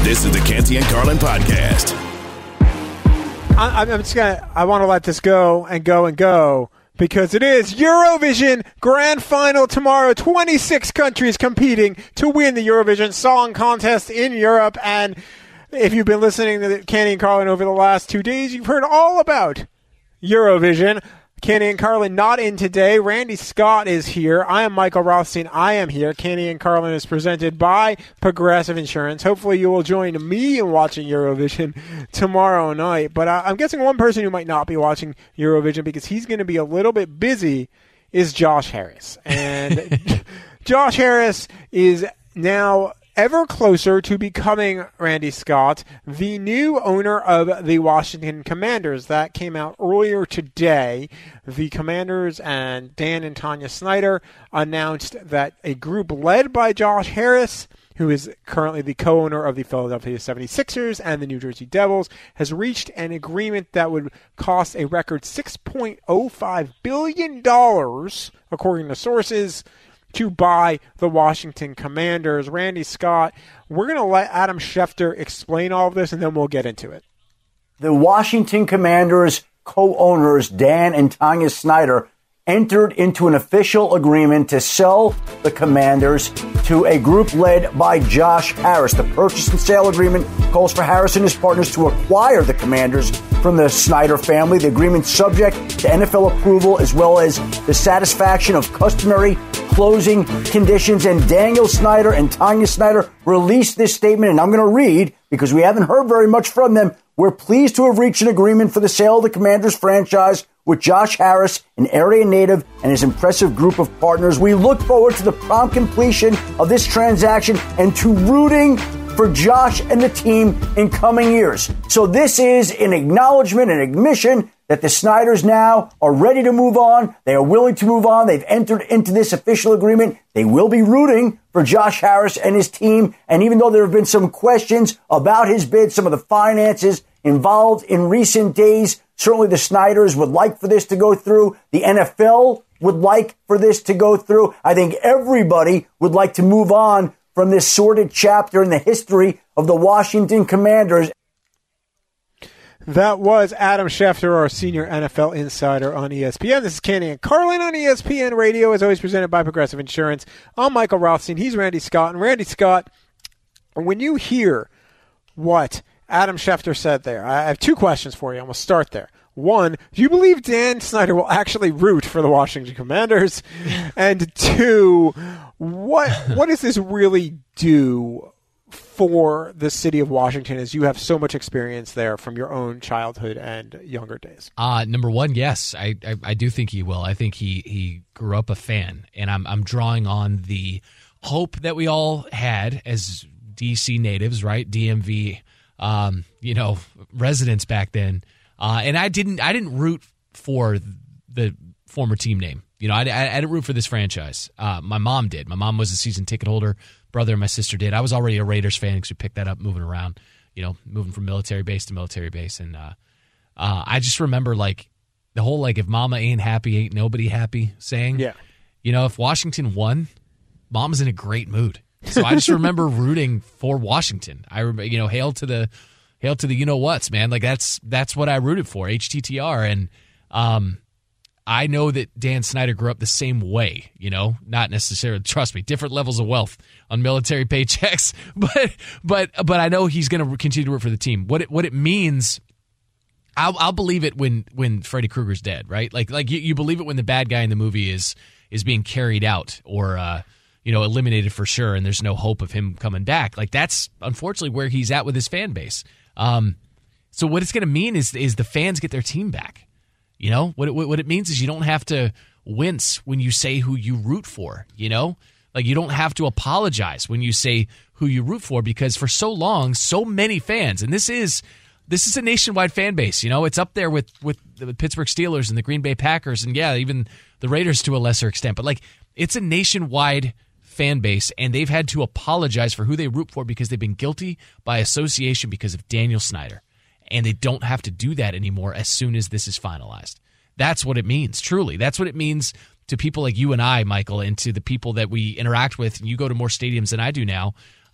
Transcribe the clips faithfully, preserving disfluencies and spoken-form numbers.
This is the Canty and Carlin podcast. I, I'm just gonna. I want to let this go and go and go because it is Eurovision Grand Final tomorrow. twenty-six countries competing to win the Eurovision Song Contest in Europe. And if you've been listening to Canty and Carlin over the last two days, you've heard all about Eurovision. Canty and Carlin not in today. Randy Scott is here. I am Michael Rothstein. I am here. Canty and Carlin is presented by Progressive Insurance. Hopefully you will join me in watching Eurovision tomorrow night. But uh, I'm guessing one person who might not be watching Eurovision because he's going to be a little bit busy is Josh Harris. And Josh Harris is now ever closer to becoming, Randy Scott, the new owner of the Washington Commanders. That came out earlier today. The Commanders and Dan and Tanya Snyder announced that a group led by Josh Harris, who is currently the co-owner of the Philadelphia seventy-sixers and the New Jersey Devils, has reached an agreement that would cost a record six point oh five billion dollars, according to sources, to buy the Washington Commanders. Randy Scott, we're going to let Adam Schefter explain all of this, and then we'll get into it. The Washington Commanders co-owners, Dan and Tanya Snyder, entered into an official agreement to sell the Commanders to a group led by Josh Harris. The purchase and sale agreement calls for Harris and his partners to acquire the Commanders from the Snyder family. The agreement subject to N F L approval as well as the satisfaction of customary closing conditions. And Daniel Snyder and Tanya Snyder released this statement, and I'm going to read because we haven't heard very much from them. We're pleased to have reached an agreement for the sale of the Commanders franchise with Josh Harris, an area native, and his impressive group of partners. We look forward to the prompt completion of this transaction and to rooting for Josh and the team in coming years. So this is an acknowledgement, an admission that the Snyders now are ready to move on. They are willing to move on. They've entered into this official agreement. They will be rooting for Josh Harris and his team. And even though there have been some questions about his bid, some of the finances involved in recent days, certainly the Snyders would like for this to go through. The N F L would like for this to go through. I think everybody would like to move on from this sordid chapter in the history of the Washington Commanders. That was Adam Schefter, our senior N F L insider on E S P N. This is Canty and Carlin on E S P N Radio, as always presented by Progressive Insurance. I'm Michael Rothstein. He's Randy Scott. And Randy Scott, when you hear what Adam Schefter said there, I have two questions for you. I'm going to start there. One, do you believe Dan Snyder will actually root for the Washington Commanders? And two, what what does this really do for the city of Washington, as you have so much experience there from your own childhood and younger days? Uh, number one, yes, I, I, I do think he will. I think he, he grew up a fan, and I'm I'm drawing on the hope that we all had as D C natives, right? D M V, um, you know, residents back then. Uh, and I didn't I didn't root for the former team name. You know, I, I, I didn't root for this franchise. Uh, my mom did. My mom was a season ticket holder. Brother and my sister did. I was already a Raiders fan because we picked that up moving around, you know, moving from military base to military base. And uh, uh, I just remember, like, the whole, like, if mama ain't happy, ain't nobody happy saying. Yeah. You know, if Washington won, mom's in a great mood. So I just remember rooting for Washington. I remember, you know, hail to the hail to the you-know-whats, man. Like, that's that's what I rooted for, H T T R. And um, I know that Dan Snyder grew up the same way, you know, not necessarily, trust me, different levels of wealth on military paychecks, but but but I know he's going to continue to work for the team. What it, what it means, I'll, I'll believe it when when Freddy Krueger's dead, right? Like like you, you believe it when the bad guy in the movie is is being carried out or uh, you know, eliminated for sure, and there's no hope of him coming back. Like, that's unfortunately where he's at with his fan base. Um, so what it's going to mean is is the fans get their team back. You know, what it, what it means is you don't have to wince when you say who you root for, you know? Like, you don't have to apologize when you say who you root for, because for so long, so many fans, and this is this is a nationwide fan base, you know? It's up there with, with the Pittsburgh Steelers and the Green Bay Packers and, yeah, even the Raiders to a lesser extent. But, like, it's a nationwide fan base, and they've had to apologize for who they root for because they've been guilty by association because of Daniel Snyder. And they don't have to do that anymore as soon as this is finalized. That's what it means, truly. That's what it means to people like you and I, Michael, and to the people that we interact with. And you go to more stadiums than I do now.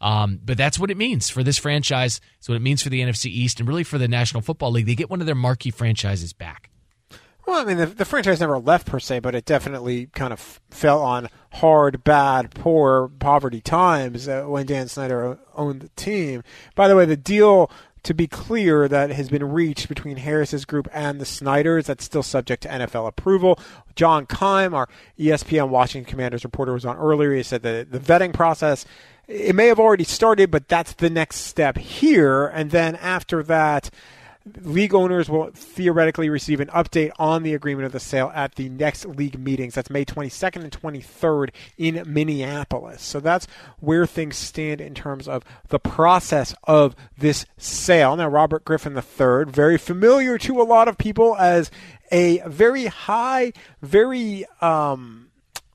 Um, but that's what it means for this franchise. It's what it means for the N F C East and really for the National Football League. They get one of their marquee franchises back. Well, I mean, the, the franchise never left per se, but it definitely kind of f- fell on hard, bad, poor, poverty times uh, when Dan Snyder owned the team. By the way, the deal, to be clear, that has been reached between Harris's group and the Snyders, that's still subject to N F L approval. John Keim, our E S P N Washington Commanders reporter, was on earlier. He said that the vetting process, it may have already started, but that's the next step here. And then after that, league owners will theoretically receive an update on the agreement of the sale at the next league meetings. That's May twenty-second and twenty-third in Minneapolis. So that's where things stand in terms of the process of this sale. Now, Robert Griffin the third, very familiar to a lot of people as a very high, very um,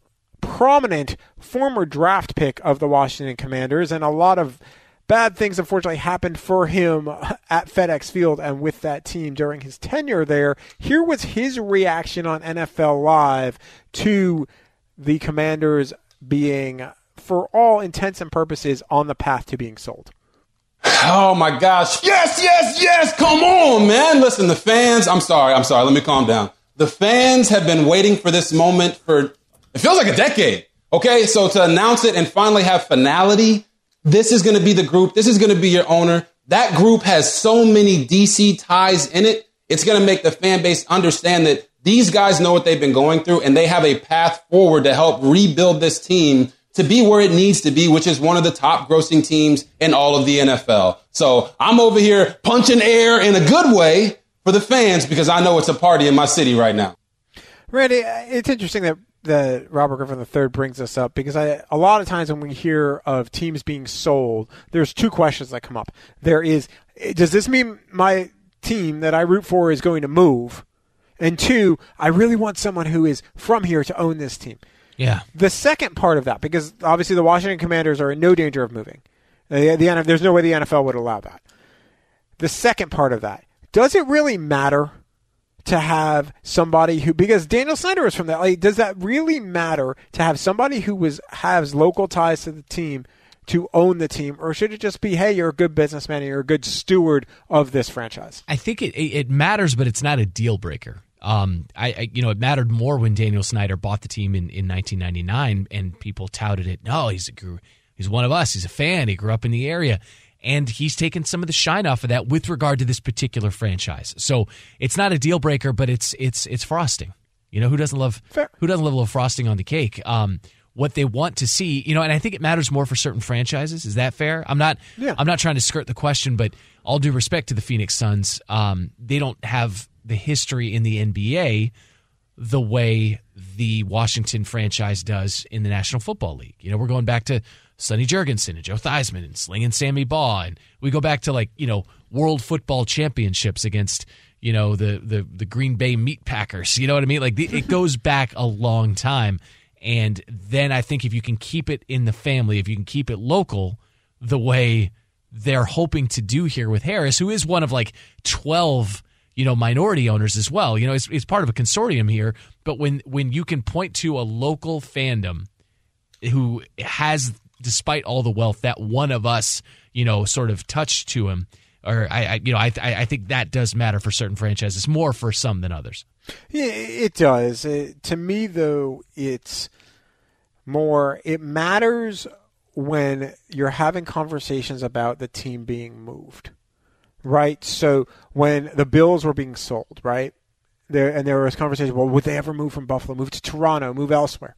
prominent former draft pick of the Washington Commanders, and a lot of bad things, unfortunately, happened for him at FedEx Field and with that team during his tenure there. Here was his reaction on N F L Live to the Commanders being, for all intents and purposes, on the path to being sold. Oh, my gosh. Yes, yes, yes. Come on, man. Listen, the fans, I'm sorry. I'm sorry. Let me calm down. The fans have been waiting for this moment for, it feels like a decade. Okay, so to announce it and finally have finality, this is going to be the group. This is going to be your owner. That group has so many D C ties in it. It's going to make the fan base understand that these guys know what they've been going through and they have a path forward to help rebuild this team to be where it needs to be, which is one of the top grossing teams in all of the N F L. So I'm over here punching air in a good way for the fans because I know it's a party in my city right now. Randy, it's interesting that that Robert Griffin the third brings us up because I, a lot of times when we hear of teams being sold, there's two questions that come up. There is, does this mean my team that I root for is going to move? And two, I really want someone who is from here to own this team. Yeah. The second part of that, because obviously the Washington Commanders are in no danger of moving. The, the, there's no way the N F L would allow that. The second part of that, does it really matter to have somebody who, because Daniel Snyder is from that, like, does that really matter to have somebody who was has local ties to the team to own the team, or should it just be, hey, you're a good businessman and you're a good steward of this franchise? I think it it matters, but it's not a deal breaker. Um, I, I you know it mattered more when Daniel Snyder bought the team in, in nineteen ninety-nine, and people touted it. No, he's a he's one of us. He's a fan. He grew up in the area. And he's taken some of the shine off of that with regard to this particular franchise. So it's not a deal breaker, but it's it's it's frosting. You know, who doesn't love Fair. who doesn't love a little frosting on the cake? Um, what they want to see, you know, and I think it matters more for certain franchises. Is that fair? I'm not yeah. I'm not trying to skirt the question, but all due respect to the Phoenix Suns, um, they don't have the history in the N B A the way the Washington franchise does in the National Football League. You know, we're going back to Sonny Jurgensen and Joe Theismann and Slinging Sammy Baugh, and we go back to, like, you know, World Football Championships against, you know, the the the Green Bay Meat Packers. You know what I mean? Like, the, it goes back a long time. And then I think if you can keep it in the family, if you can keep it local, the way they're hoping to do here with Harris, who is one of like twelve, you know, minority owners as well. You know, it's, it's part of a consortium here. But when when you can point to a local fandom who has, despite all the wealth, that one of us, you know, sort of touched to him, or I, I you know, I, I think that does matter for certain franchises, more for some than others. Yeah, it does. It, to me, though, it's more, it matters when you're having conversations about the team being moved, right? So when the Bills were being sold, right, there and there was conversation, well, would they ever move from Buffalo, move to Toronto, move elsewhere?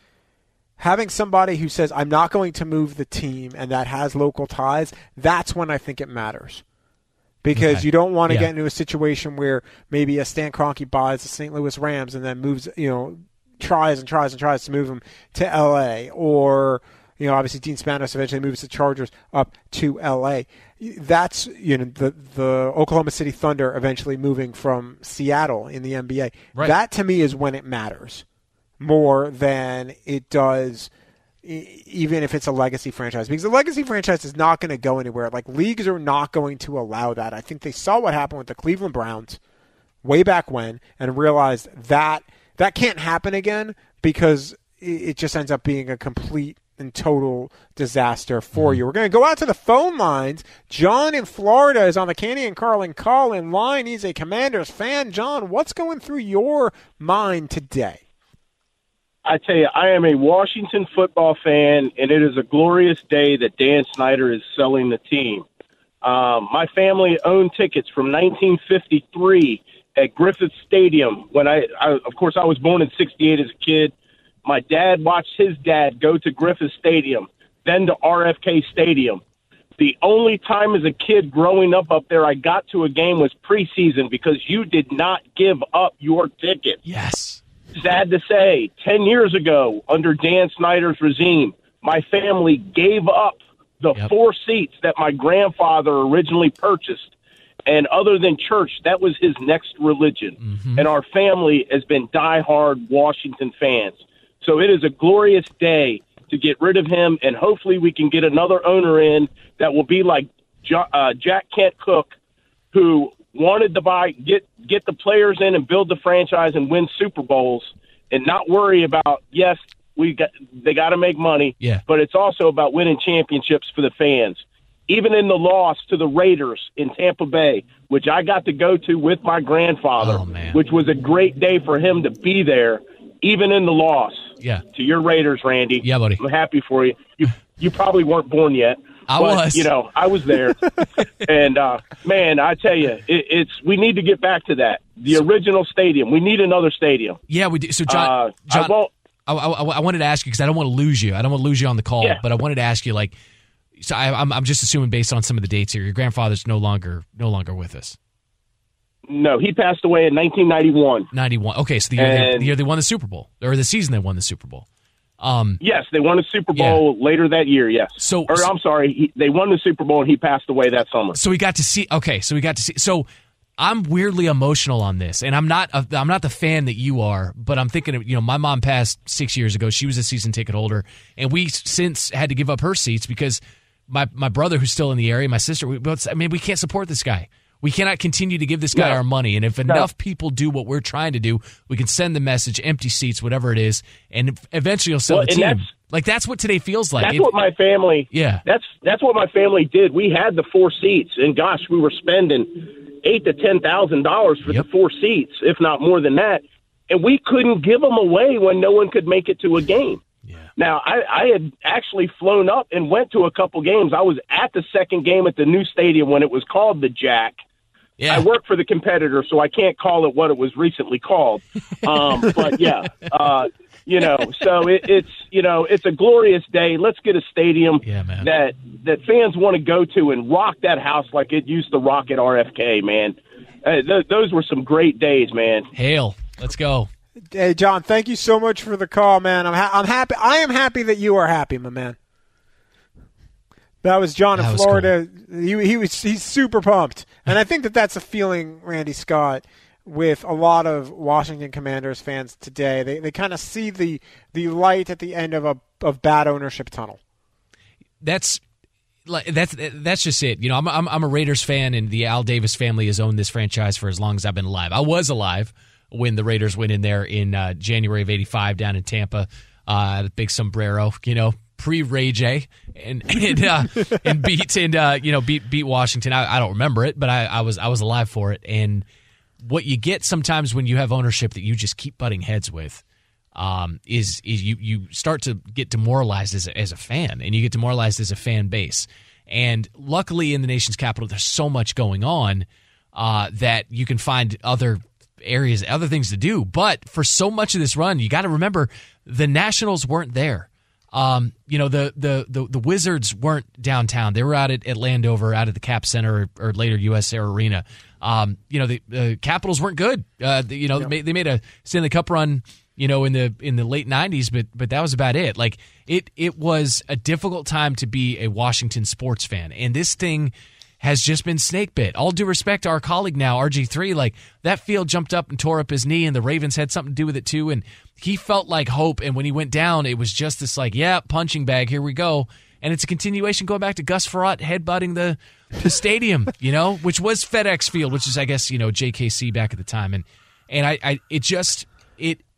Having somebody who says, I'm not going to move the team, and that has local ties, that's when I think it matters. Because okay. you don't want to yeah. get into a situation where maybe a Stan Kroenke buys the Saint Louis Rams and then moves, you know, tries and tries and tries to move them to L A. Or, you know, obviously Dean Spanos eventually moves the Chargers up to L A. That's, you know, the, the Oklahoma City Thunder eventually moving from Seattle in the N B A. Right. That, to me, is when it matters more than it does even if it's a legacy franchise, because the legacy franchise is not going to go anywhere. Like, leagues are not going to allow that. I think they saw what happened with the Cleveland Browns way back when and realized that that can't happen again, because it just ends up being a complete and total disaster for you. We're going to go out to the phone lines. John in Florida is on the Canty and Carlin call-in line. He's a Commanders fan. John, what's going through your mind today? I tell you, I am a Washington football fan, and it is a glorious day that Dan Snyder is selling the team. Um, my family owned tickets from nineteen fifty-three at Griffith Stadium. When I, I, of course, I was born in sixty-eight as a kid. My dad watched his dad go to Griffith Stadium, then to R F K Stadium. The only time as a kid growing up up there I got to a game was preseason because you did not give up your ticket. Yes. Sad to say, ten years ago, under Dan Snyder's regime, my family gave up the Yep. four seats that my grandfather originally purchased. And other than church, that was his next religion. Mm-hmm. And our family has been diehard Washington fans. So it is a glorious day to get rid of him, and hopefully we can get another owner in that will be like Jo- uh, Jack Kent Cook, who wanted to buy, get get the players in and build the franchise and win Super Bowls, and not worry about, yes, we got they got to make money, Yeah. but it's also about winning championships for the fans. Even in the loss to the Raiders in Tampa Bay, which I got to go to with my grandfather, Oh, man. which was a great day for him to be there, even in the loss. Yeah. To your Raiders, Randy. Yeah, buddy. I'm happy for you. You you probably weren't born yet. I but, was. You know, I was there. and, uh, man, I tell you, it, it's we need to get back to that. The original stadium. We need another stadium. Yeah, we do. So, John, Uh, John I won't. I, I, I wanted to ask you because I don't want to lose you. I don't want to lose you on the call, Yeah. but I wanted to ask you, like, so I, I'm, I'm just assuming based on some of the dates here, your grandfather's no longer no longer with us. No, he passed away in nineteen ninety-one. ninety-one. Okay, so the year, they, And- the year they won the Super Bowl, or the season they won the Super Bowl. Um, Yes, they won a Super Bowl later that year, yes. So- or, I'm sorry, he, they won the Super Bowl and he passed away that summer. so we got to see. Okay, so we got to see. So I'm weirdly emotional on this, and I'm not. A, I'm not the fan that you are, but I'm thinking of, you know, my mom passed six years ago. She was a season ticket holder, and we since had to give up her seats because my my brother, who's still in the area, my sister. We, I mean, we can't support this guy. We cannot continue to give this guy No. our money. And if enough people do what we're trying to do, we can send the message, empty seats, whatever it is, and eventually you'll sell Well, the and team. that's- Like that's what today feels like. That's It- what my family. Yeah. That's that's what my family did. We had the four seats, and gosh, we were spending eight to ten thousand dollars for Yep. the four seats, if not more than that, and we couldn't give them away when no one could make it to a game. yeah. Now, I, I had actually flown up and went to a couple games. I was at the second game at the new stadium when it was called the Jack. Yeah. I work for the competitor, so I can't call it what it was recently called. Um, but yeah, uh, you know, so it, it's you know, it's a glorious day. Let's get a stadium Yeah, man. that that fans want to go to and rock that house like it used to rock at R F K. Man, uh, th- those were some great days, man. Hail. Let's go. Hey, John, thank you so much for the call, man. I'm ha- I'm happy. I am happy that you are happy, my man. That was John That in was Florida. He he was he's super pumped, and I think that that's a feeling, Randy Scott, with a lot of Washington Commanders fans today. They they kind of see the the light at the end of a of bad ownership tunnel. That's like that's that's just it. You know, I'm I'm I'm a Raiders fan, and the Al Davis family has owned this franchise for as long as I've been alive. I was alive when the Raiders went in there in uh, January of eighty-five down in Tampa. Uh, the big sombrero, you know, pre Ray J, and and uh, and beat and uh, you know beat beat Washington. I, I don't remember it, but I, I was I was alive for it. And what you get sometimes when you have ownership that you just keep butting heads with. Um, is is you, you start to get demoralized as a, as a fan, and you get demoralized as a fan base. And luckily, in the nation's capital, there's so much going on uh, that you can find other areas, other things to do. But for so much of this run, you got to remember the Nationals weren't there. Um, you know, the, the the the Wizards weren't downtown; they were out at, at Landover, out at the Cap Center, or, or later U S Air Arena. Um, you know, the uh, Capitals weren't good. Uh, the, you know, they, made, they made a Stanley Cup run, you know, in the in the late nineties, but but that was about it. Like it it was a difficult time to be a Washington sports fan, and this thing has just been snake bit. All due respect to our colleague now, R G three, like that field jumped up and tore up his knee, and the Ravens had something to do with it too, and he felt like hope. And when he went down, it was just this like, yeah, punching bag, here we go. And it's a continuation going back to Gus Frerotte headbutting the, the stadium, you know, which was FedEx Field, which is, I guess, you know, J K C back at the time. And and I, I it just, it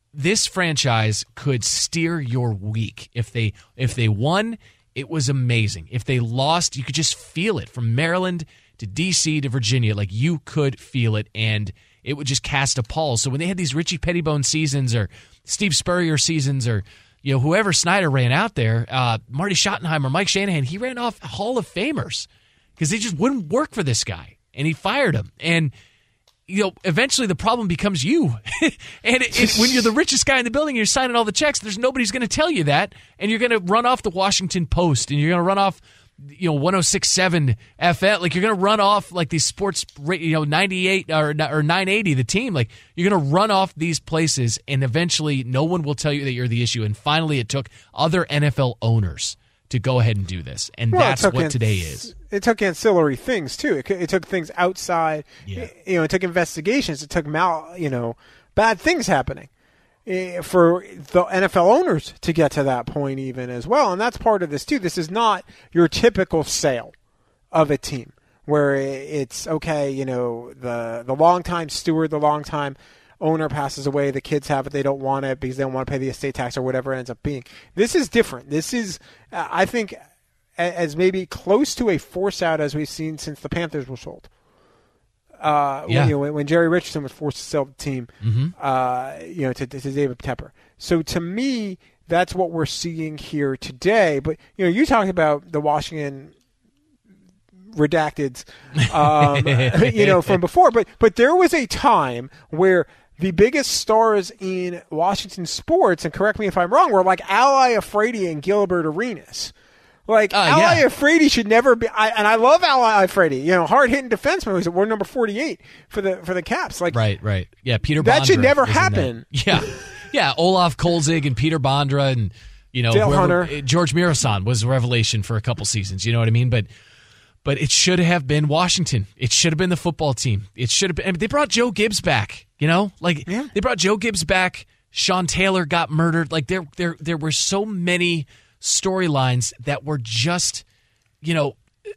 this franchise could steer your week. If they if they won, it was amazing. If they lost, you could just feel it from Maryland to D C to Virginia. Like, you could feel it, and it would just cast a pall. So when they had these Richie Pettibone seasons or Steve Spurrier seasons or, you know, whoever Snyder ran out there, uh, Marty Schottenheimer, Mike Shanahan, he ran off Hall of Famers because they just wouldn't work for this guy, and he fired him. And, you know, eventually the problem becomes you. And it, it, when you're the richest guy in the building, you're signing all the checks, there's nobody's going to tell you that, and you're going to run off the Washington Post, and you're going to run off, you know, one oh six point seven F M. Like, you're going to run off like these sports, you know, ninety-eight or or nine eighty, the team. Like, you're going to run off these places, and eventually no one will tell you that you're the issue. And finally, it took other N F L owners to go ahead and do this, and well, that's what an- today is. It took ancillary things too. It, it took things outside. Yeah. You know, it took investigations. It took mal, you know, bad things happening for the N F L owners to get to that point even as well. And that's part of this too. This is not your typical sale of a team where it's, okay, you know, the, the longtime steward, the longtime owner passes away, the kids have it, they don't want it because they don't want to pay the estate tax or whatever it ends up being. This is different. This is, I think, as maybe close to a force out as we've seen since the Panthers were sold. Uh, yeah. when, you know, when, when Jerry Richardson was forced to sell the team, mm-hmm. uh, you know, to, to David Tepper. So to me, that's what we're seeing here today. But you know, you talked about the Washington redacted, um, you know, from before. But but there was a time where the biggest stars in Washington sports, and correct me if I'm wrong, were like Ali Afridi and Gilbert Arenas. Like, uh, Ali yeah. Afridi should never be, I, and I love Ali Afridi, you know, hard-hitting defenseman who's award number forty-eight for the for the Caps. Like, right, right. Yeah, Peter Bondra. That should never happen. Yeah, yeah, Olaf Kolzig and Peter Bondra and, you know, Dale whoever, Hunter. George Mirasan was a revelation for a couple seasons, you know what I mean? But but it should have been Washington. It should have been the football team. It should have been, I mean, they brought Joe Gibbs back, you know? Like, yeah. they brought Joe Gibbs back. Sean Taylor got murdered. Like, there there there were so many storylines that were just, you know,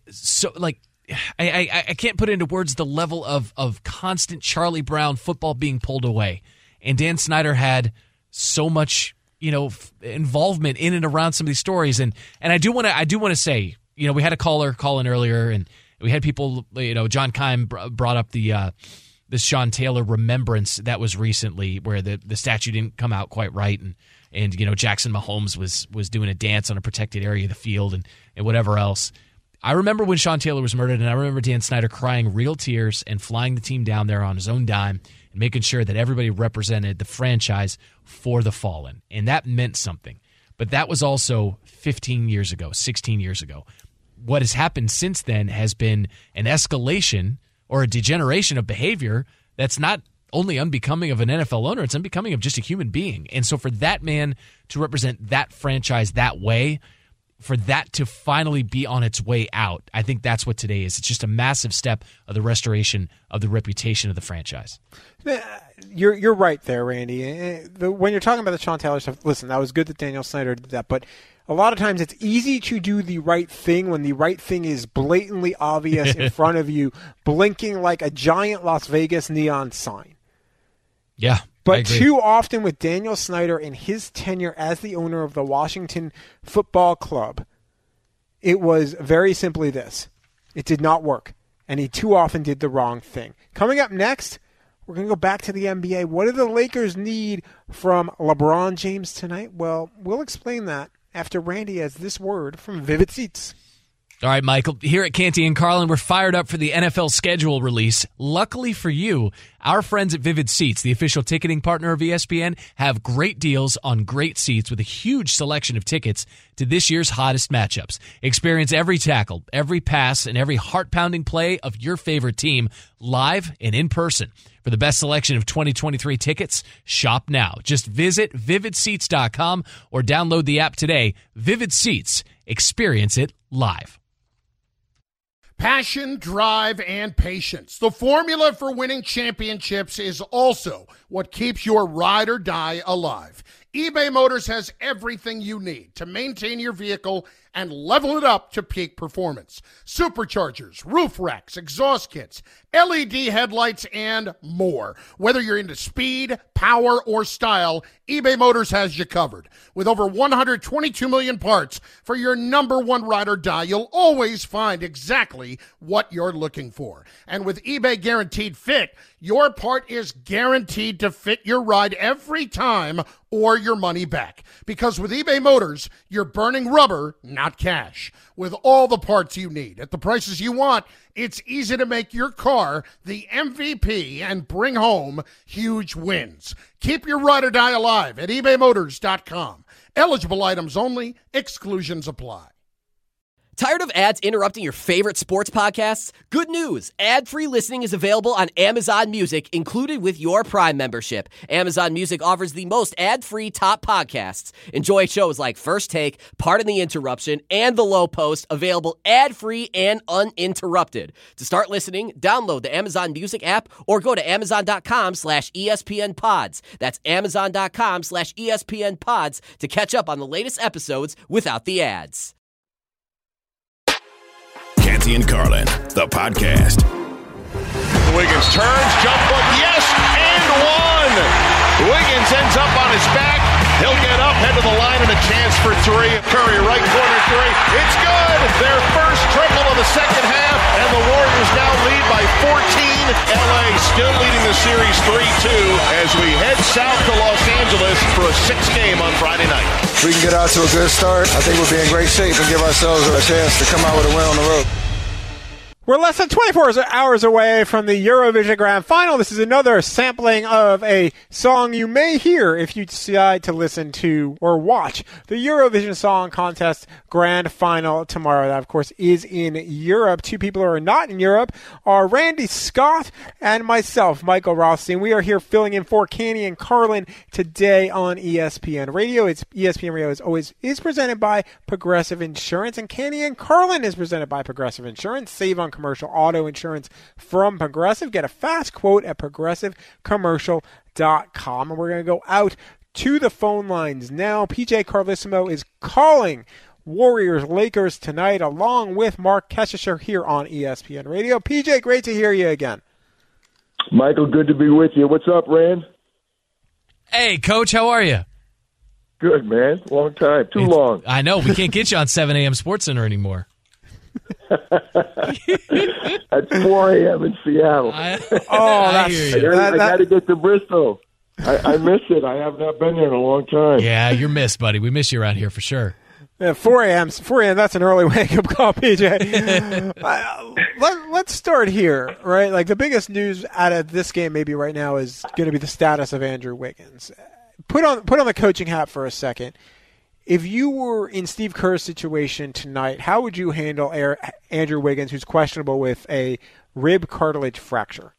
so like I, I I can't put into words the level of of constant Charlie Brown football being pulled away, and Dan Snyder had so much, you know, f- involvement in and around some of these stories, and and I do want to I do want to say, you know, we had a caller call in earlier, and we had people, you know, John Keim br- brought up the uh, the Sean Taylor remembrance that was recently where the the statue didn't come out quite right, and. And, you know, Jackson Mahomes was was doing a dance on a protected area of the field and, and whatever else. I remember when Sean Taylor was murdered, and I remember Dan Snyder crying real tears and flying the team down there on his own dime and making sure that everybody represented the franchise for the fallen. And that meant something. But that was also fifteen years ago, sixteen years ago. What has happened since then has been an escalation or a degeneration of behavior that's not only unbecoming of an N F L owner, it's unbecoming of just a human being. And so for that man to represent that franchise that way, for that to finally be on its way out, I think that's what today is. It's just a massive step of the restoration of the reputation of the franchise. You're you're right there, Randy. When you're talking about the Sean Taylor stuff, listen, that was good that Daniel Snyder did that, but a lot of times it's easy to do the right thing when the right thing is blatantly obvious in front of you, blinking like a giant Las Vegas neon sign. Yeah. But too often with Daniel Snyder in his tenure as the owner of the Washington Football Club, it was very simply this. It did not work, and he too often did the wrong thing. Coming up next, we're going to go back to the N B A. What do the Lakers need from LeBron James tonight? Well, we'll explain that after Randy has this word from Vivid Seats. All right, Michael, here at Canty and Carlin, we're fired up for the N F L schedule release. Luckily for you, our friends at Vivid Seats, the official ticketing partner of E S P N, have great deals on great seats with a huge selection of tickets to this year's hottest matchups. Experience every tackle, every pass, and every heart-pounding play of your favorite team live and in person. For the best selection of twenty twenty-three tickets, shop now. Just visit vivid seats dot com or download the app today. Vivid Seats. Experience it live. Passion, drive, and patience. The formula for winning championships is also what keeps your ride or die alive. eBay Motors has everything you need to maintain your vehicle and level it up to peak performance. Superchargers, roof racks, exhaust kits, L E D headlights, and more. Whether you're into speed, power, or style, eBay Motors has you covered. With over one hundred twenty-two million parts for your number one ride or die, you'll always find exactly what you're looking for. And with eBay Guaranteed Fit, your part is guaranteed to fit your ride every time or your money back. Because with eBay Motors, you're burning rubber, not cash. With all the parts you need at the prices you want, it's easy to make your car the M V P and bring home huge wins. Keep your ride or die alive at ebay motors dot com. Eligible items only. Exclusions apply. Tired of ads interrupting your favorite sports podcasts? Good news! Ad-free listening is available on Amazon Music, included with your Prime membership. Amazon Music offers the most ad-free top podcasts. Enjoy shows like First Take, Pardon the Interruption, and The Low Post, available ad-free and uninterrupted. To start listening, download the Amazon Music app or go to amazon.com slash ESPN pods. That's amazon.com slash ESPN pods to catch up on the latest episodes without the ads. Canty and Carlin, the podcast. Wiggins turns, jump hook, yes, and one. Wiggins ends up on his back. He'll get up, head to the line, and a chance for three. Curry, right corner three. It's good. Their first triple of the second half, and the Warriors now lead by fourteen. L A still leading the series three two as we head south to Los Angeles for a six game on Friday night. If we can get out to a good start, I think we'll be in great shape and give ourselves a chance to come out with a win on the road. We're less than twenty-four hours away from the Eurovision Grand Final. This is another sampling of a song you may hear if you decide to listen to or watch the Eurovision Song Contest Grand Final tomorrow. That, of course, is in Europe. Two people who are not in Europe are Randy Scott and myself, Michael Rothstein. We are here filling in for Canty and Carlin today on E S P N Radio. It's E S P N Radio is always is presented by Progressive Insurance, and Canty and Carlin is presented by Progressive Insurance. Save on commercial auto insurance from Progressive. Get a fast quote at progressive commercial dot com. And we're going to go out to the phone lines now. P J Carlissimo is calling Warriors Lakers tonight along with Mark Keshisher here on E S P N Radio. P J, great to hear you again. Michael, good to be with you. What's up, Rand? Hey, Coach, how are you? Good, man. Long time. Too it's, long. I know. We can't get you on seven a.m. SportsCenter anymore. At four a.m. in Seattle. I, oh, I hear you. I, I got to get to Bristol. I, I miss it. I have not been there in a long time. Yeah, you're missed, buddy. We miss you around here for sure. Yeah, four a.m. four a.m. That's an early wake-up call, P J. uh, let, let's start here, right? Like the biggest news out of this game maybe right now is going to be the status of Andrew Wiggins. Put on put on the coaching hat for a second. If you were in Steve Kerr's situation tonight, how would you handle Air, Andrew Wiggins, who's questionable with a rib cartilage fracture?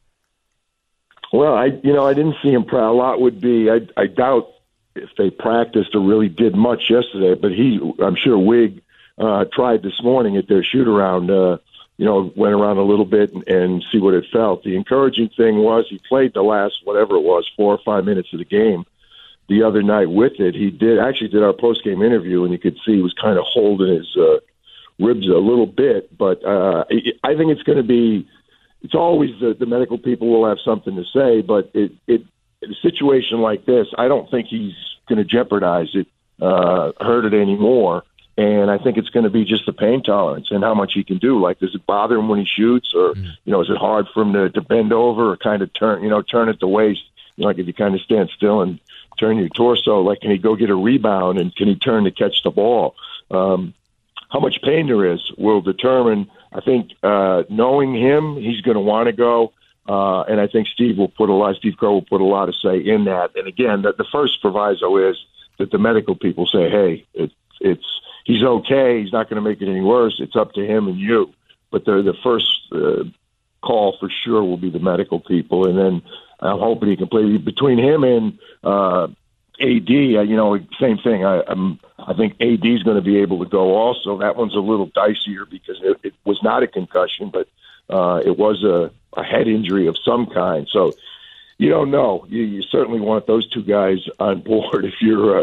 Well, I you know I didn't see him. A lot would be. I, I doubt if they practiced or really did much yesterday. But he, I'm sure Wig uh, tried this morning at their shoot around. Uh, you know, went around a little bit and, and see what it felt. The encouraging thing was he played the last whatever it was, four or five minutes of the game. The other night with it, he did actually did our post game interview, and you could see he was kind of holding his uh, ribs a little bit. But uh, I think it's going to be. It's always the, the medical people will have something to say, but it, it in a situation like this, I don't think he's going to jeopardize it, uh, hurt it anymore. And I think it's going to be just the pain tolerance and how much he can do. Like, does it bother him when he shoots, or mm. you know, is it hard for him to, to bend over or kind of turn, you know, turn at the waist? You know, like if you kind of stand still and turn your torso, like can he go get a rebound and can he turn to catch the ball? Um, how much pain there is will determine. I think uh, knowing him, he's going to want to go, uh, and I think Steve will put a lot. Steve Kerr will put a lot of say in that. And again, the, the first proviso is that the medical people say, "Hey, it, it's he's okay. He's not going to make it any worse. It's up to him and you." But the the first uh, call for sure will be the medical people, and then I'm hoping he can play between him and uh, A D. Uh, you know, same thing. I, I'm, I think A D is going to be able to go also. That one's a little dicier because it, it was not a concussion, but uh, it was a, a head injury of some kind. So you don't know. You, you certainly want those two guys on board if you're uh,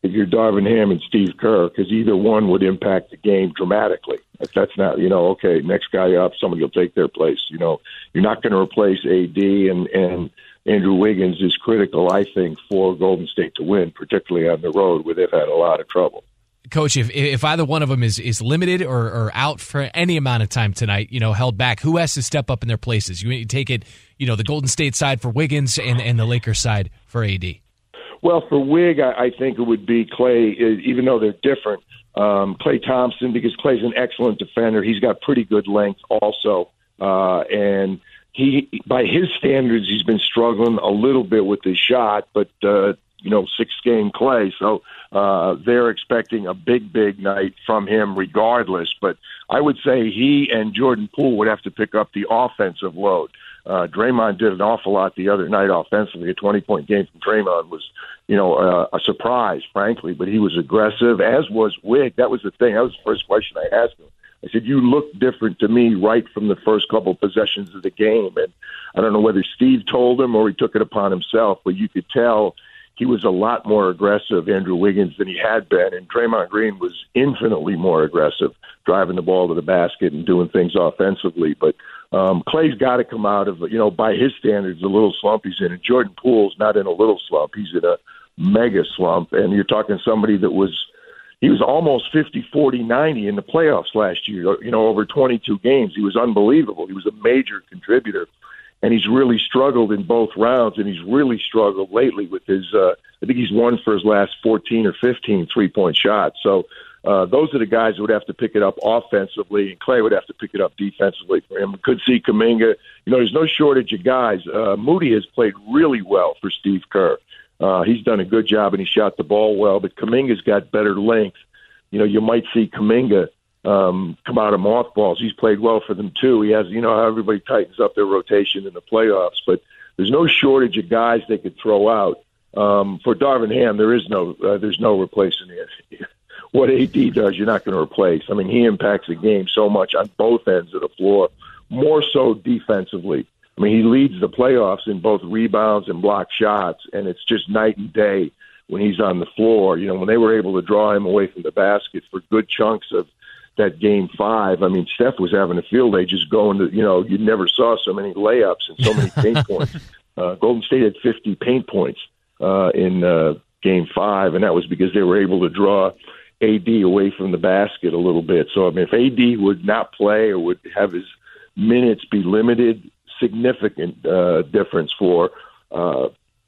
if you're Darvin Ham and Steve Kerr, because either one would impact the game dramatically. If that's not, you know, okay, next guy up, somebody will take their place. You know, you're not going to replace A D, and, and Andrew Wiggins is critical, I think, for Golden State to win, particularly on the road where they've had a lot of trouble. Coach, if if either one of them is, is limited or, or out for any amount of time tonight, you know, held back, who has to step up in their places? You, you take it, you know, the Golden State side for Wiggins and, and the Lakers side for A D. Well, for Wig, I, I think it would be Klay, even though they're different. Um, Klay Thompson, because Klay's an excellent defender. He's got pretty good length also. Uh, and he, by his standards, he's been struggling a little bit with his shot, but, uh, you know, six-game Klay. So uh, they're expecting a big, big night from him regardless. But I would say he and Jordan Poole would have to pick up the offensive load. Uh, Draymond did an awful lot the other night offensively. A twenty-point game from Draymond was, you know, uh, a surprise, frankly, but he was aggressive, as was Wig. That was the thing. That was the first question I asked him. I said, you look different to me right from the first couple possessions of the game. And I don't know whether Steve told him or he took it upon himself, but you could tell he was a lot more aggressive, Andrew Wiggins, than he had been. And Draymond Green was infinitely more aggressive, driving the ball to the basket and doing things offensively. But um, Klay's got to come out of, you know, by his standards, the little slump he's in. And Jordan Poole's not in a little slump. He's in a mega slump. And you're talking somebody that was, he was almost fifty, forty, ninety in the playoffs last year, you know, over twenty-two games. He was unbelievable. He was a major contributor. And he's really struggled in both rounds, and he's really struggled lately with his, uh, I think he's won for his last fourteen or fifteen three-point shots. So uh, those are the guys who would have to pick it up offensively, and Klay would have to pick it up defensively for him. We could see Kuminga. You know, there's no shortage of guys. Uh, Moody has played really well for Steve Kerr. Uh, he's done a good job, and he shot the ball well, but Kuminga's got better length. You know, you might see Kuminga Um, come out of mothballs. He's played well for them too. He has, you know, how everybody tightens up their rotation in the playoffs, but there's no shortage of guys they could throw out. Um, for Darvin Ham, there is no, uh, there's no replacing it. What A D does, you're not going to replace. I mean, he impacts the game so much on both ends of the floor, more so defensively. I mean, he leads the playoffs in both rebounds and block shots, and it's just night and day when he's on the floor. You know, when they were able to draw him away from the basket for good chunks of that game five, I mean, Steph was having a field day just going to, you know, you never saw so many layups and so many paint points. Uh, Golden State had fifty paint points uh, in uh, game five, and that was because they were able to draw A D away from the basket a little bit. So, I mean, if A D would not play or would have his minutes be limited, significant uh, difference for uh,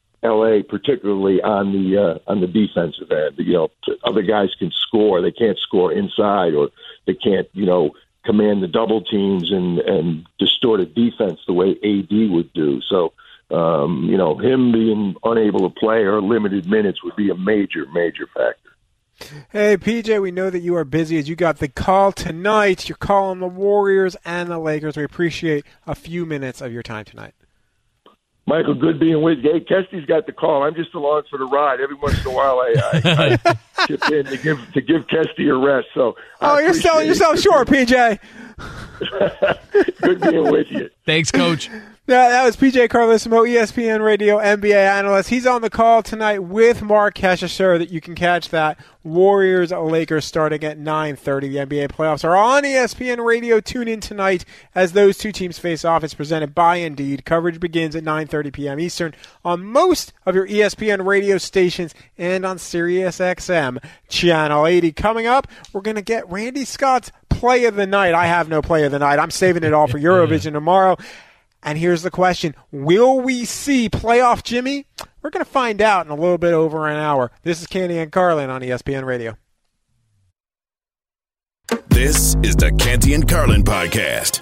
L A, particularly on the uh, on the defensive end. You know, other guys can score; they can't score inside, or they can't, you know, command the double teams and and distort a defense the way A D would do. So, um, you know, him being unable to play or limited minutes would be a major, major factor. Hey, P J, we know that you are busy as you got the call tonight. You're calling the Warriors and the Lakers. We appreciate a few minutes of your time tonight. Michael, good being with you. Hey, Kesty's got the call. I'm just along for the ride. Every once in a while, I, I, I chip in to give to give Kesty a rest. So, oh, you're selling yourself short, P J. Good being with you. Thanks, Coach. Yeah, that was P J Carlesimo, E S P N Radio N B A analyst. He's on the call tonight with Mark Kesher, that you can catch that. Warriors Lakers starting at nine thirty. The N B A playoffs are on E S P N Radio. Tune in tonight as those two teams face off. It's presented by Indeed. Coverage begins at nine thirty p.m. Eastern on most of your E S P N radio stations and on Sirius X M Channel eighty. Coming up, we're going to get Randy Scott's Play of the Night. I have no Play of the Night. I'm saving it all for Eurovision tomorrow. And here's the question. Will we see Playoff Jimmy? We're going to find out in a little bit over an hour. This is Canty and Carlin on E S P N Radio. This is the Canty and Carlin podcast.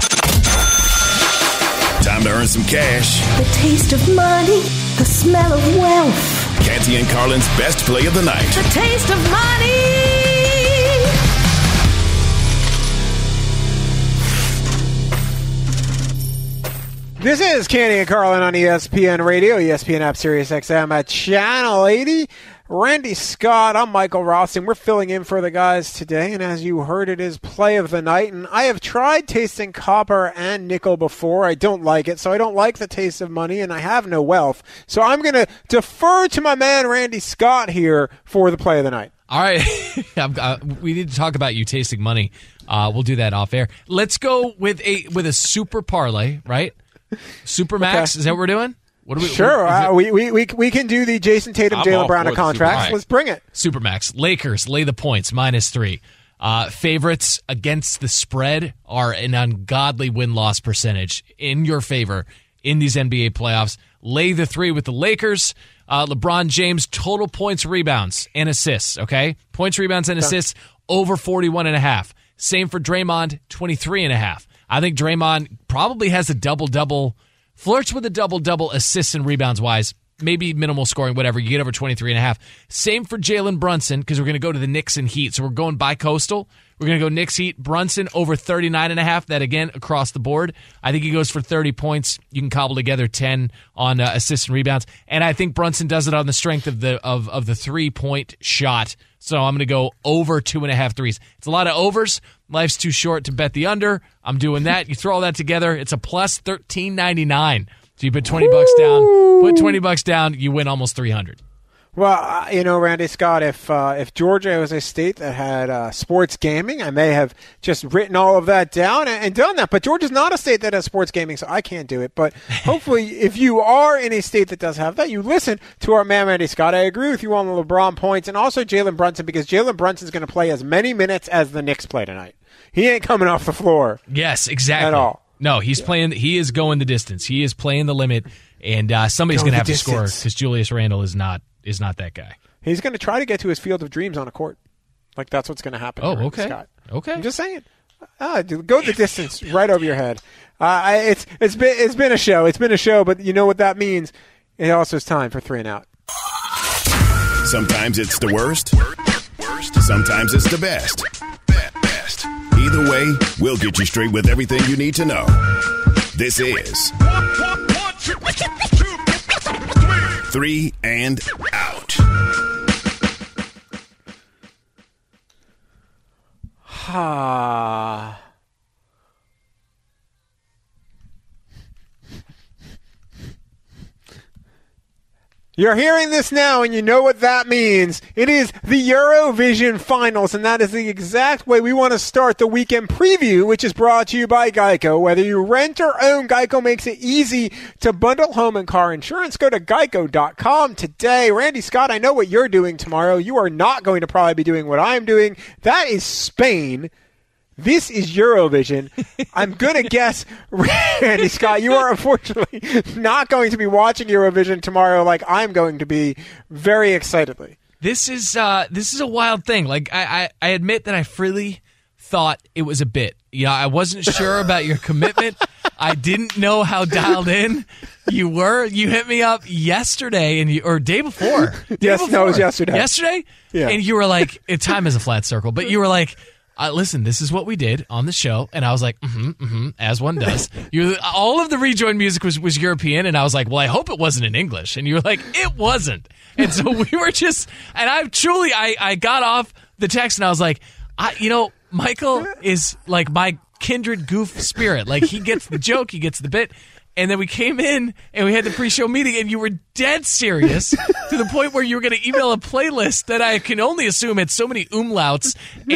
Time to earn some cash. The taste of money, the smell of wealth. Canty and Carlin's best play of the night. The taste of money. This is Canty and Carlin on E S P N Radio, E S P N app, Sirius X M at Channel eighty. Randy Scott, I'm Michael Rothstein. We're filling in for the guys today, and as you heard, it is play of the night. And I have tried tasting copper and nickel before. I don't like it, so I don't like the taste of money, and I have no wealth. So I'm going to defer to my man Randy Scott here for the play of the night. All right. uh, we need to talk about you tasting money. Uh, we'll do that off air. Let's go with a with a super parlay, right? Super max, okay. Is that what we're doing? What do we, sure, what, uh, we, we we we can do the Jason Tatum, Jaylen Brown contracts. Right. Let's bring it. Supermax. Lakers lay the points, minus three. Uh, favorites against the spread are an ungodly win-loss percentage in your favor in these N B A playoffs. Lay the three with the Lakers. Uh, LeBron James, total points, rebounds, and assists, okay? Points, rebounds, and assists, over forty-one and a half. Same for Draymond, twenty-three and a half. I think Draymond probably has a double-double, flirts with a double-double assists and rebounds-wise. Maybe minimal scoring, whatever. You get over twenty-three and a half. Same for Jalen Brunson, because we're going to go to the Knicks and Heat. So we're going bi-coastal. We're going to go Knicks Heat. Brunson over thirty-nine and a half. That, again, across the board. I think he goes for thirty points. You can cobble together ten on uh, assists and rebounds. And I think Brunson does it on the strength of the of, of the three-point shot. So I'm going to go over two and a half threes. It's a lot of overs. Life's too short to bet the under. I'm doing that. You throw all that together, it's a plus thirteen ninety-nine. So you put twenty bucks down, put twenty bucks down, you win almost three hundred. Well, uh, you know, Randy Scott, if uh, if Georgia was a state that had uh, sports gaming, I may have just written all of that down and, and done that. But Georgia's not a state that has sports gaming, so I can't do it. But hopefully, if you are in a state that does have that, you listen to our man, Randy Scott. I agree with you on the LeBron points and also Jalen Brunson, because Jalen Brunson's going to play as many minutes as the Knicks play tonight. He ain't coming off the floor. Yes, exactly. At all. No, he's yeah. playing. He is going the distance. He is playing the limit, and uh, somebody's going to have distance. to score because Julius Randle is not is not that guy. He's going to try to get to his field of dreams on a court. Like, that's what's going to happen. Oh, okay. Scott. Okay. I'm just saying. Ah, dude, go the distance right over your head. Uh, I, it's it's been it's been a show. It's been a show, but you know what that means? It also is time for three and out. Sometimes it's the worst. Sometimes it's the best. Best. Either way, we'll get you straight with everything you need to know. This is Three and Out. Ha. You're hearing this now, and you know what that means. It is the Eurovision Finals, and that is the exact way we want to start the weekend preview, which is brought to you by Geico. Whether you rent or own, Geico makes it easy to bundle home and car insurance. Go to geico dot com today. Randy Scott, I know what you're doing tomorrow. You are not going to probably be doing what I'm doing. That is Spain. This is Eurovision. I'm going to guess, Randy Scott, you are unfortunately not going to be watching Eurovision tomorrow like I'm going to be, very excitedly. This is uh, this is a wild thing. Like I, I, I admit that I freely thought it was a bit. You know, I wasn't sure about your commitment. I didn't know how dialed in you were. You hit me up yesterday and you, or day before. Day yes, before. no, it was yesterday. Yesterday? Yeah. And you were like, time is a flat circle, but you were like, Uh, listen, this is what we did on the show, and I was like, mm-hmm, mm-hmm, as one does. You, all of the rejoin music was, was European, and I was like, well, I hope it wasn't in English. And you were like, it wasn't. And so we were just, and I truly, I, I got off the text, and I was like, I, you know, Michael is like my kindred goof spirit. Like, he gets the joke, he gets the bit. And then we came in and we had the pre-show meeting, and you were dead serious to the point where you were going to email a playlist that I can only assume had so many umlauts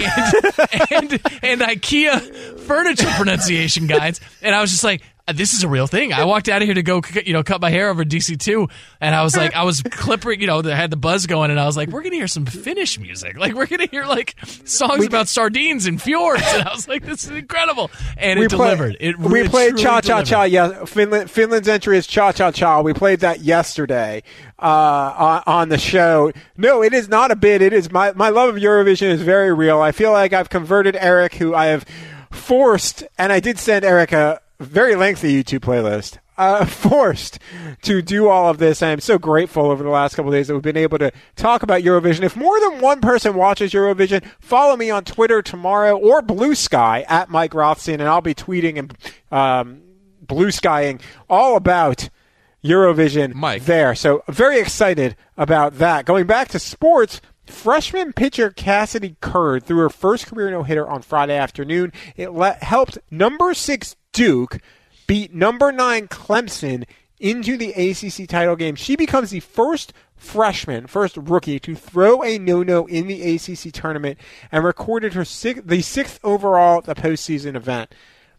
and, and and IKEA furniture pronunciation guides. And I was just like, this is a real thing. I walked out of here to go, you know, cut my hair over D C two, and I was like, I was clipping, you know, I had the buzz going, and I was like, we're gonna hear some Finnish music, like we're gonna hear like songs we, about sardines and fjords, and I was like, this is incredible, and it delivered. Play, it we it played Cha Cha Cha. Yeah, Finland. Finland's entry is Cha Cha Cha. We played that yesterday uh, on, on the show. No, it is not a bit. It is my my love of Eurovision is very real. I feel like I've converted Eric, who I have forced, and I did send Eric a very lengthy YouTube playlist, uh, forced to do all of this. I am so grateful over the last couple of days that we've been able to talk about Eurovision. If more than one person watches Eurovision, follow me on Twitter tomorrow or Blue Sky at Mike Rothstein, and I'll be tweeting and um, Blue Skying all about Eurovision Mike. there. So very excited about that. Going back to sports, freshman pitcher Cassidy Kurd threw her first career no-hitter on Friday afternoon. It le- helped number six Duke beat number nine Clemson into the A C C title game. She becomes the first freshman, first rookie to throw a no-no in the A C C tournament and recorded her six, the sixth overall at the postseason event.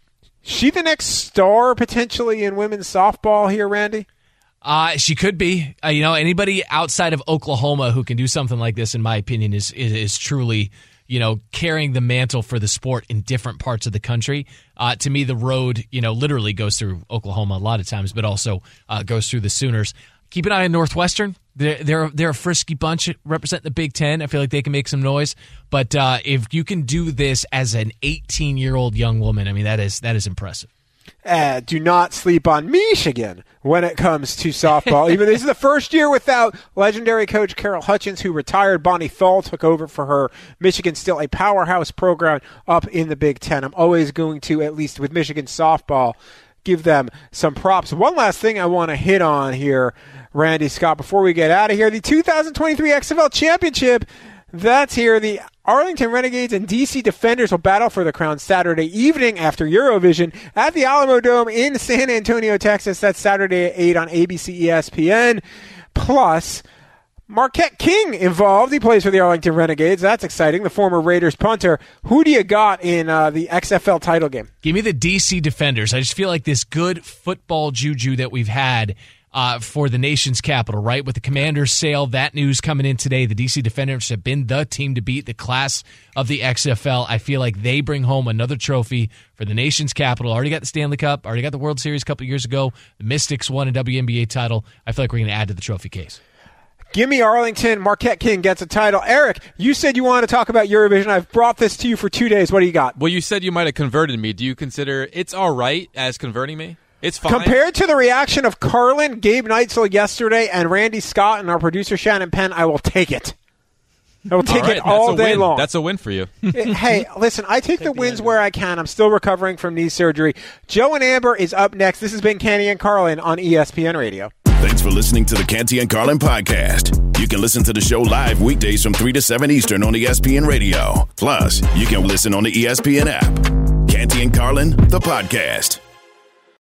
She the next star potentially in women's softball here, Randy? Uh, she could be. Uh, you know, anybody outside of Oklahoma who can do something like this, in my opinion, is, is is truly, you know, carrying the mantle for the sport in different parts of the country. Uh, to me, the road, you know, literally goes through Oklahoma a lot of times, but also uh, goes through the Sooners. Keep an eye on Northwestern. They're, they're, they're a frisky bunch representing the Big Ten. I feel like they can make some noise. But uh, if you can do this as an eighteen-year-old young woman, I mean, that is that is impressive. Uh, do not sleep on Michigan when it comes to softball. Even this is the first year without legendary coach Carol Hutchins, who retired. Bonnie Thal took over for her. Michigan still a powerhouse program up in the Big Ten. I'm always going to, at least with Michigan softball, give them some props. One last thing I want to hit on here, Randy Scott, before we get out of here. The two thousand twenty-three X F L Championship, that's here. The Arlington Renegades and D C Defenders will battle for the crown Saturday evening after Eurovision at the Alamo Dome in San Antonio, Texas. That's Saturday at eight on A B C E S P N. Plus, Marquette King involved. He plays for the Arlington Renegades. That's exciting. The former Raiders punter. Who do you got in uh, the X F L title game? Give me the D C Defenders. I just feel like this good football juju that we've had Uh, for the nation's capital, right? With the Commanders sale, that news coming in today, the D C Defenders have been the team to beat, the class of the X F L. I feel like they bring home another trophy for the nation's capital. Already got the Stanley Cup, already got the World Series a couple years ago. The Mystics won a W N B A title. I feel like we're going to add to the trophy case. Give me Arlington. Marquette King gets a title. Eric, you said you wanted to talk about Eurovision. I've brought this to you for two days. What do you got? Well, you said you might have converted me. Do you consider it's all right as converting me? It's fine. Compared to the reaction of Carlin, Gabe Neitzel yesterday, and Randy Scott and our producer Shannon Penn, I will take it. I will take all right, it all that's a day win. long. That's a win for you. Hey, listen, I take, take the wins where I can. I'm still recovering from knee surgery. Joe and Amber is up next. This has been Canty and Carlin on E S P N Radio. Thanks for listening to the Canty and Carlin podcast. You can listen to the show live weekdays from three to seven Eastern on E S P N Radio. Plus, you can listen on the E S P N app. Canty and Carlin, the podcast.